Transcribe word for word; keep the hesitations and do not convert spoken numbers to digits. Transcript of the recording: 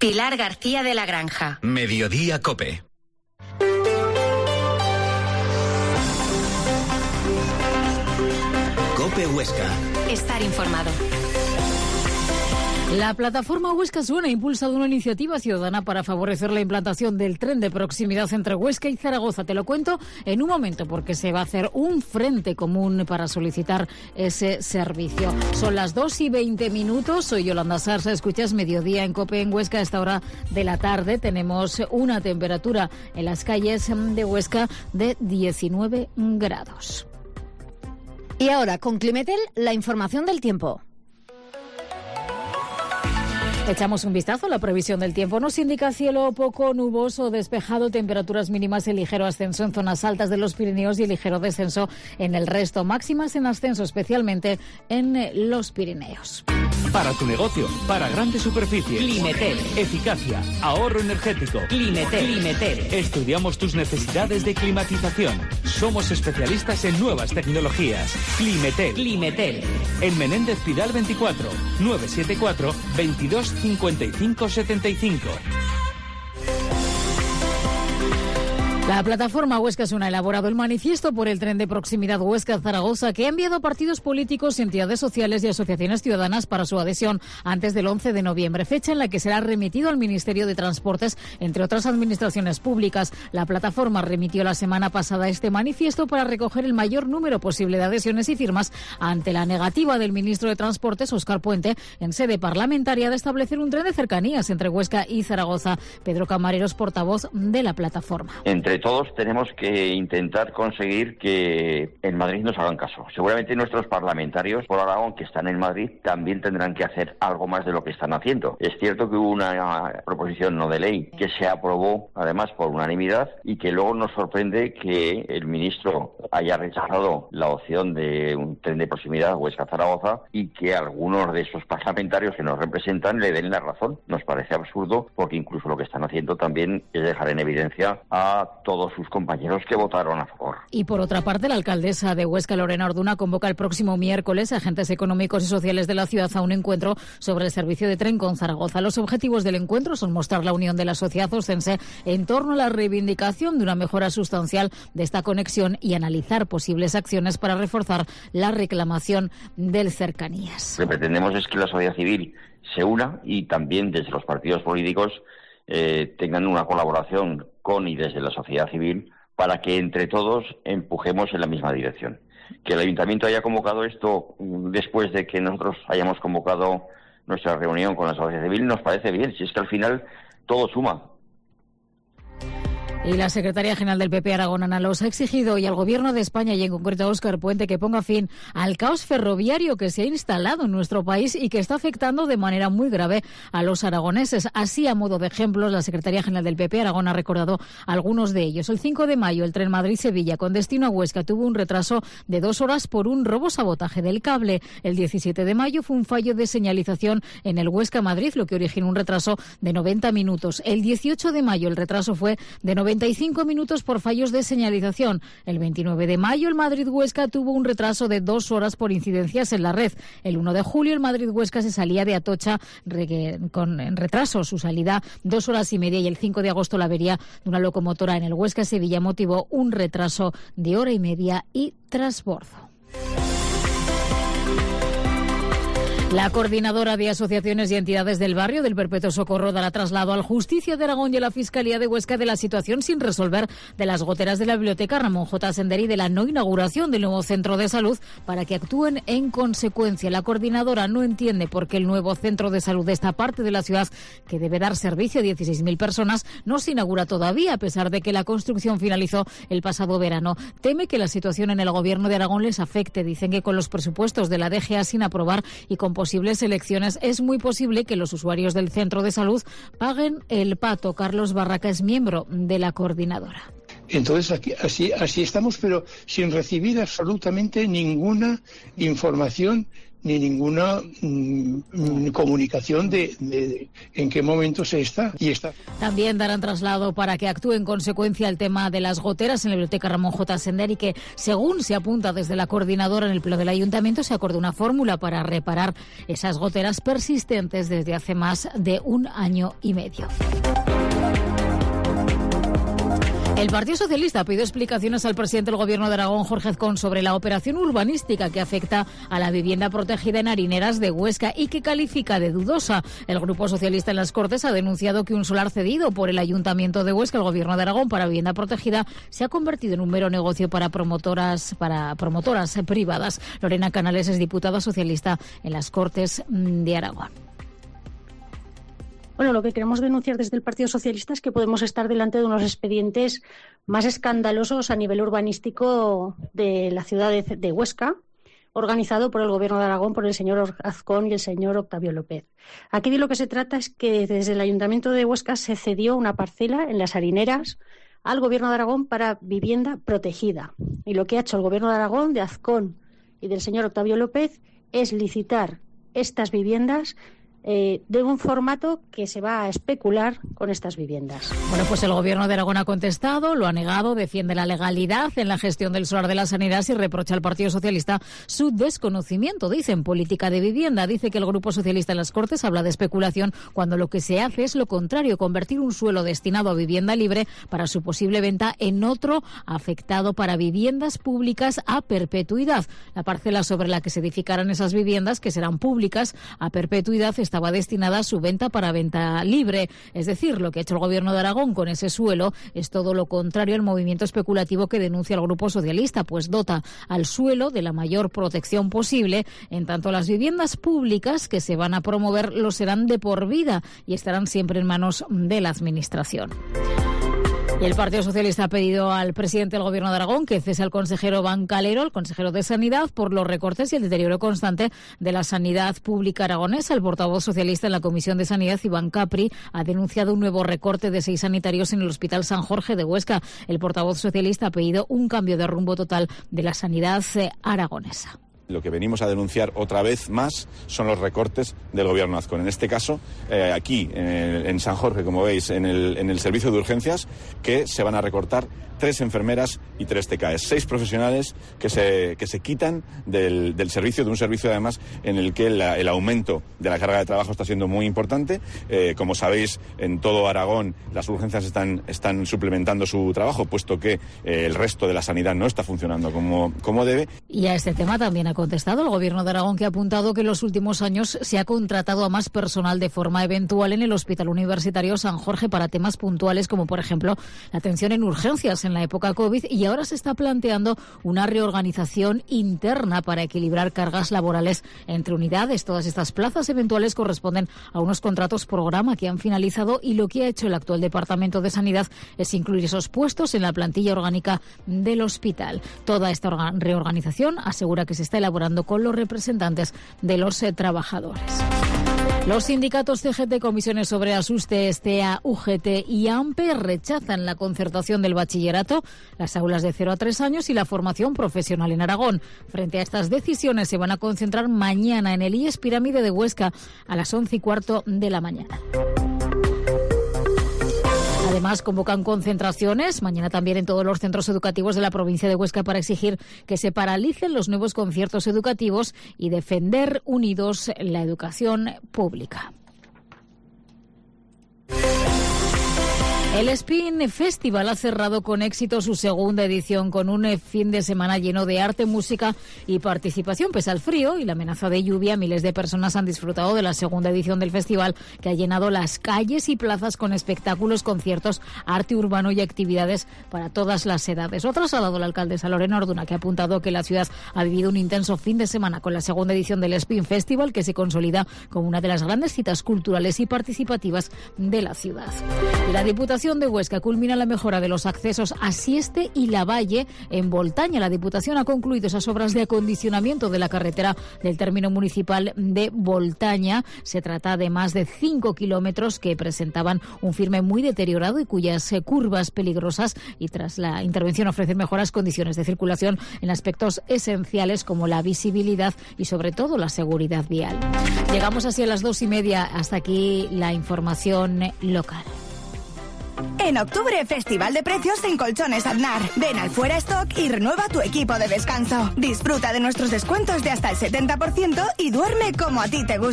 Pilar García de la Granja. Mediodía COPE. COPE Huesca. Estar informado. La plataforma Huesca Suena ha impulsado una iniciativa ciudadana para favorecer la implantación del tren de proximidad entre Huesca y Zaragoza. Te lo cuento en un momento porque se va a hacer un frente común para solicitar ese servicio. Son las dos y veinte minutos. Soy Yolanda Sarsa. Escuchas Mediodía en COPE en Huesca. A esta hora de la tarde tenemos una temperatura en las calles de Huesca de diecinueve grados. Y ahora, con Climetel, la información del tiempo. Echamos un vistazo a la previsión del tiempo. Nos indica cielo poco nuboso, despejado, temperaturas mínimas en ligero ascenso en zonas altas de los Pirineos y ligero descenso en el resto. Máximas en ascenso, especialmente en los Pirineos. Para tu negocio, para grandes superficies. Climetel. Eficacia, ahorro energético. Climetel. Climetel. Estudiamos tus necesidades de climatización. Somos especialistas en nuevas tecnologías. Climetel. Climetel. En Menéndez Pidal veinticuatro, nueve siete cuatro, veintidós cincuenta y cinco setenta y cinco. La plataforma Huesca Suena ha elaborado el manifiesto por el tren de proximidad Huesca-Zaragoza, que ha enviado a partidos políticos, entidades sociales y asociaciones ciudadanas para su adhesión antes del once de noviembre, fecha en la que será remitido al Ministerio de Transportes, entre otras administraciones públicas. La plataforma remitió la semana pasada este manifiesto para recoger el mayor número posible de adhesiones y firmas ante la negativa del ministro de Transportes, Óscar Puente, en sede parlamentaria de establecer un tren de cercanías entre Huesca y Zaragoza. Pedro Camareros, portavoz de la plataforma. Entre todos tenemos que intentar conseguir que en Madrid nos hagan caso. Seguramente nuestros parlamentarios por Aragón que están en Madrid también tendrán que hacer algo más de lo que están haciendo. Es cierto que hubo una proposición no de ley que se aprobó además por unanimidad y que luego nos sorprende que el ministro haya rechazado la opción de un tren de proximidad Huesca-Zaragoza y que algunos de esos parlamentarios que nos representan le den la razón. Nos parece absurdo porque incluso lo que están haciendo también es dejar en evidencia a todos sus compañeros que votaron a favor. Y por otra parte, la alcaldesa de Huesca, Lorena Orduna, convoca el próximo miércoles a agentes económicos y sociales de la ciudad a un encuentro sobre el servicio de tren con Zaragoza. Los objetivos del encuentro son mostrar la unión de la sociedad oscense en torno a la reivindicación de una mejora sustancial de esta conexión y analizar posibles acciones para reforzar la reclamación del cercanías. Lo que pretendemos es que la sociedad civil se una y también desde los partidos políticos eh, tengan una colaboración con y desde la sociedad civil para que entre todos empujemos en la misma dirección. Que el Ayuntamiento haya convocado esto después de que nosotros hayamos convocado nuestra reunión con la sociedad civil nos parece bien, si es que al final todo suma. Y la secretaria general del P P Aragón, Ana Los, ha exigido hoy al Gobierno de España y en concreto a Óscar Puente que ponga fin al caos ferroviario que se ha instalado en nuestro país y que está afectando de manera muy grave a los aragoneses. Así, a modo de ejemplos, la secretaria general del P P Aragón ha recordado algunos de ellos. El cinco de mayo, el tren Madrid-Sevilla con destino a Huesca tuvo un retraso de dos horas por un robo-sabotaje del cable. El diecisiete de mayo fue un fallo de señalización en el Huesca-Madrid, lo que originó un retraso de noventa minutos. El dieciocho de mayo el retraso fue de noventa y cinco minutos por fallos de señalización. El veintinueve de mayo el Madrid-Huesca tuvo un retraso de dos horas por incidencias en la red. El uno de julio el Madrid-Huesca se salía de Atocha con retraso. Su salida dos horas y media y el cinco de agosto la avería de una locomotora en el Huesca-Sevilla motivó un retraso de hora y media y trasbordo. La coordinadora de asociaciones y entidades del barrio del Perpetuo Socorro dará traslado al Justicia de Aragón y a la Fiscalía de Huesca de la situación sin resolver de las goteras de la Biblioteca Ramón J. Senderi y de la no inauguración del nuevo centro de salud para que actúen en consecuencia. La coordinadora no entiende por qué el nuevo centro de salud de esta parte de la ciudad, que debe dar servicio a dieciséis mil personas, no se inaugura todavía, a pesar de que la construcción finalizó el pasado verano. Teme que la situación en el Gobierno de Aragón les afecte. Dicen que con los presupuestos de la D G A sin aprobar y con posibles elecciones es muy posible que los usuarios del centro de salud paguen el pato. Carlos Barraca es miembro de la coordinadora. Entonces aquí, así, así estamos, pero sin recibir absolutamente ninguna información ni ninguna mm, comunicación de, de, de en qué momento se está y está. También darán traslado para que actúe en consecuencia el tema de las goteras en la biblioteca Ramón J. Sender y que, según se apunta desde la coordinadora en el pleno del ayuntamiento, se acordó una fórmula para reparar esas goteras persistentes desde hace más de un año y medio. El Partido Socialista ha pedido explicaciones al presidente del Gobierno de Aragón, Jorge Azcón, sobre la operación urbanística que afecta a la vivienda protegida en Harineras de Huesca y que califica de dudosa. El Grupo Socialista en las Cortes ha denunciado que un solar cedido por el Ayuntamiento de Huesca al Gobierno de Aragón para vivienda protegida se ha convertido en un mero negocio para promotoras, para promotoras privadas. Lorena Canales es diputada socialista en las Cortes de Aragón. Bueno, lo que queremos denunciar desde el Partido Socialista es que podemos estar delante de unos expedientes más escandalosos a nivel urbanístico de la ciudad de, de Huesca, organizado por el Gobierno de Aragón, por el señor Azcón y el señor Octavio López. Aquí de lo que se trata es que desde el Ayuntamiento de Huesca se cedió una parcela en las Harineras al Gobierno de Aragón para vivienda protegida. Y lo que ha hecho el Gobierno de Aragón, de Azcón y del señor Octavio López, es licitar estas viviendas Eh, de un formato que se va a especular con estas viviendas. Bueno, pues el Gobierno de Aragón ha contestado, lo ha negado, defiende la legalidad en la gestión del solar de las Harineras y reprocha al Partido Socialista su desconocimiento, dice, en política de vivienda. Dice que el Grupo Socialista en las Cortes habla de especulación cuando lo que se hace es lo contrario, convertir un suelo destinado a vivienda libre para su posible venta en otro afectado para viviendas públicas a perpetuidad. La parcela sobre la que se edificarán esas viviendas, que serán públicas a perpetuidad, estaba destinada a su venta para venta libre. Es decir, lo que ha hecho el Gobierno de Aragón con ese suelo es todo lo contrario al movimiento especulativo que denuncia el Grupo Socialista, pues dota al suelo de la mayor protección posible, en tanto las viviendas públicas que se van a promover lo serán de por vida y estarán siempre en manos de la Administración. Y el Partido Socialista ha pedido al presidente del Gobierno de Aragón que cese al consejero Bancalero, el consejero de Sanidad, por los recortes y el deterioro constante de la sanidad pública aragonesa. El portavoz socialista en la Comisión de Sanidad, Iván Capri, ha denunciado un nuevo recorte de seis sanitarios en el Hospital San Jorge de Huesca. El portavoz socialista ha pedido un cambio de rumbo total de la sanidad aragonesa. Lo que venimos a denunciar otra vez más son los recortes del Gobierno Azcón. En este caso, eh, aquí, en, el, en San Jorge, como veis, en el, en el servicio de urgencias, que se van a recortar tres enfermeras y tres T K Es. Seis profesionales que se, que se quitan del, del servicio, de un servicio además en el que la, el aumento de la carga de trabajo está siendo muy importante. Eh, como sabéis, en todo Aragón las urgencias están, están suplementando su trabajo, puesto que eh, el resto de la sanidad no está funcionando como, como debe. Y a este tema también ha contestado el Gobierno de Aragón, que ha apuntado que en los últimos años se ha contratado a más personal de forma eventual en el Hospital Universitario San Jorge para temas puntuales, como por ejemplo la atención en urgencias en la época COVID, y ahora se está planteando una reorganización interna para equilibrar cargas laborales entre unidades. Todas estas plazas eventuales corresponden a unos contratos programa que han finalizado, y lo que ha hecho el actual Departamento de Sanidad es incluir esos puestos en la plantilla orgánica del hospital. Toda esta reorganización asegura que se está elaborando con los representantes de los eh, trabajadores. Los sindicatos C G T, Comisiones Obreras, U S T E, STEA, U G T y AMPE rechazan la concertación del bachillerato, las aulas de cero a tres años y la formación profesional en Aragón. Frente a estas decisiones se van a concentrar mañana en el I E S Pirámide de Huesca a las once y cuarto de la mañana. Además, convocan concentraciones mañana también en todos los centros educativos de la provincia de Huesca para exigir que se paralicen los nuevos conciertos educativos y defender unidos la educación pública. El Spin Festival ha cerrado con éxito su segunda edición, con un fin de semana lleno de arte, música y participación. Pese al frío y la amenaza de lluvia, miles de personas han disfrutado de la segunda edición del festival, que ha llenado las calles y plazas con espectáculos, conciertos, arte urbano y actividades para todas las edades. Lo ha trasladado la alcaldesa Lorena Orduna, que ha apuntado que la ciudad ha vivido un intenso fin de semana con la segunda edición del Spin Festival, que se consolida como una de las grandes citas culturales y participativas de la ciudad. Y la Diputación Diputación de Huesca culmina la mejora de los accesos a Sieste y La Valle en Voltaña. La Diputación ha concluido esas obras de acondicionamiento de la carretera del término municipal de Voltaña. Se trata de más de cinco kilómetros que presentaban un firme muy deteriorado y cuyas eh, curvas peligrosas, y tras la intervención ofrecen mejoras condiciones de circulación en aspectos esenciales como la visibilidad y sobre todo la seguridad vial. Llegamos así a las dos y media. Hasta aquí la información local. En octubre, Festival de Precios en Colchones Aznar. Ven al Fuera Stock y renueva tu equipo de descanso. Disfruta de nuestros descuentos de hasta el setenta por ciento y duerme como a ti te gusta.